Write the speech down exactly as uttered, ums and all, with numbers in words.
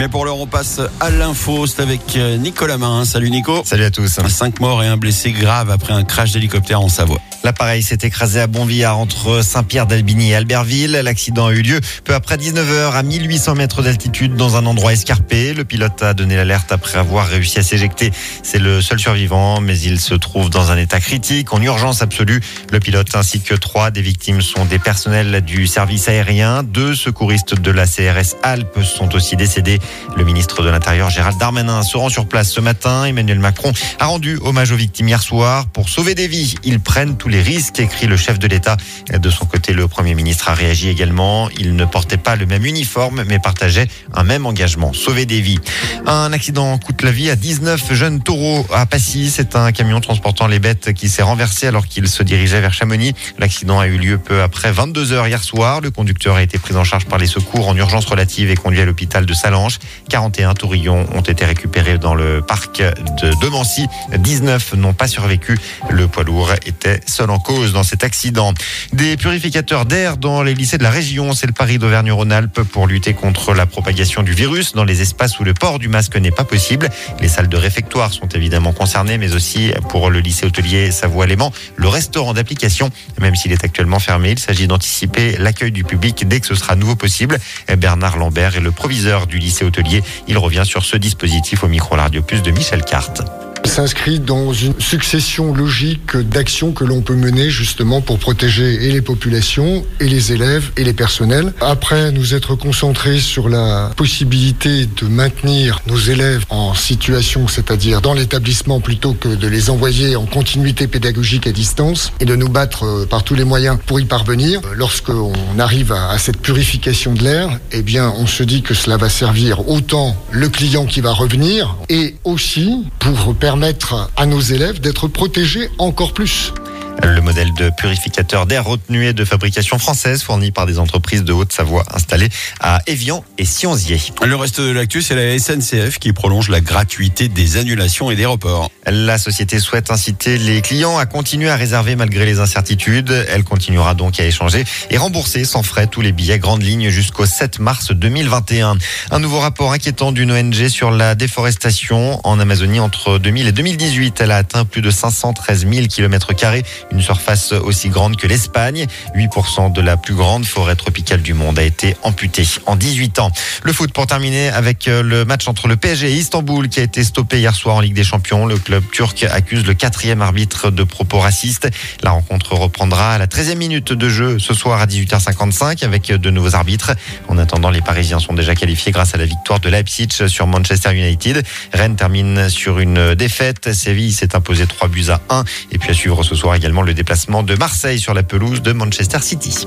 Mais pour l'heure, on passe à l'info. C'est avec Nicolas Marin. Salut Nico. Salut à tous. Cinq morts et un blessé grave après un crash d'hélicoptère en Savoie. L'appareil s'est écrasé à Bonvillard entre Saint-Pierre-d'Albigny et Albertville. L'accident a eu lieu peu après dix-neuf heures à mille huit cents mètres d'altitude dans un endroit escarpé. Le pilote a donné l'alerte après avoir réussi à s'éjecter. C'est le seul survivant, mais il se trouve dans un état critique, en urgence absolue. Le pilote ainsi que trois des victimes sont des personnels du service aérien. Deux secouristes de la C R S Alpes sont aussi décédés. Le ministre de l'Intérieur Gérald Darmanin se rend sur place ce matin. Emmanuel Macron a rendu hommage aux victimes hier soir. Pour sauver des vies, ils prennent tous les risques, écrit le chef de l'État. De son côté, le Premier ministre a réagi également. Il ne portait pas le même uniforme, mais partageait un même engagement, sauver des vies. Un accident coûte la vie à dix-neuf jeunes taureaux à Passy. C'est un camion transportant les bêtes qui s'est renversé alors qu'il se dirigeait vers Chamonix. L'accident a eu lieu peu après vingt-deux heures hier soir. Le conducteur a été pris en charge par les secours en urgence relative et conduit à l'hôpital de Sallanches. quarante et un taurillons ont été récupérés dans le parc de Domancy. dix-neuf n'ont pas survécu. Le poids lourd était seul en cause dans cet accident. Des purificateurs d'air dans les lycées de la région. C'est le pari d'Auvergne-Rhône-Alpes pour lutter contre la propagation du virus dans les espaces où le port du masque n'est pas possible. Les salles de réfectoire sont évidemment concernées, mais aussi pour le lycée hôtelier Savoie-Léman, le restaurant d'application, même s'il est actuellement fermé, il s'agit d'anticiper l'accueil du public dès que ce sera à nouveau possible. Bernard Lambert est le proviseur du lycée hôtelier. Il revient sur ce dispositif au micro Radio Plus de Michel Carte. S'inscrit dans une succession logique d'actions que l'on peut mener justement pour protéger et les populations, et les élèves, et les personnels. Après nous être concentrés sur la possibilité de maintenir nos élèves en situation, c'est-à-dire dans l'établissement plutôt que de les envoyer en continuité pédagogique à distance, et de nous battre par tous les moyens pour y parvenir. Lorsqu'on arrive à cette purification de l'air, eh bien on se dit que cela va servir autant le client qui va revenir, et aussi pour permettre permettre à nos élèves d'être protégés encore plus. Le modèle de purificateur d'air retenu est de fabrication française, fourni par des entreprises de Haute-Savoie installées à Évian et Sionzier. Le reste de l'actu, c'est la S N C F qui prolonge la gratuité des annulations et des reports. La société souhaite inciter les clients à continuer à réserver malgré les incertitudes. Elle continuera donc à échanger et rembourser sans frais tous les billets grandes lignes jusqu'au sept mars deux mille vingt et un. Un nouveau rapport inquiétant d'une O N G sur la déforestation en Amazonie entre deux mille et deux mille dix-huit. Elle a atteint plus de cinq cent treize mille kilomètres carrés. Une surface aussi grande que l'Espagne. huit pour cent de la plus grande forêt tropicale du monde a été amputée en dix-huit ans. Le foot pour terminer avec le match entre le P S G et Istanbul qui a été stoppé hier soir en Ligue des Champions. Le club turc accuse le quatrième arbitre de propos racistes. La rencontre reprendra à la treizième minute de jeu ce soir à dix-huit heures cinquante-cinq avec de nouveaux arbitres. En attendant, les Parisiens sont déjà qualifiés grâce à la victoire de Leipzig sur Manchester United. Rennes termine sur une défaite. Séville s'est imposé trois buts à un. Et puis à suivre ce soir également le déplacement de Marseille sur la pelouse de Manchester City.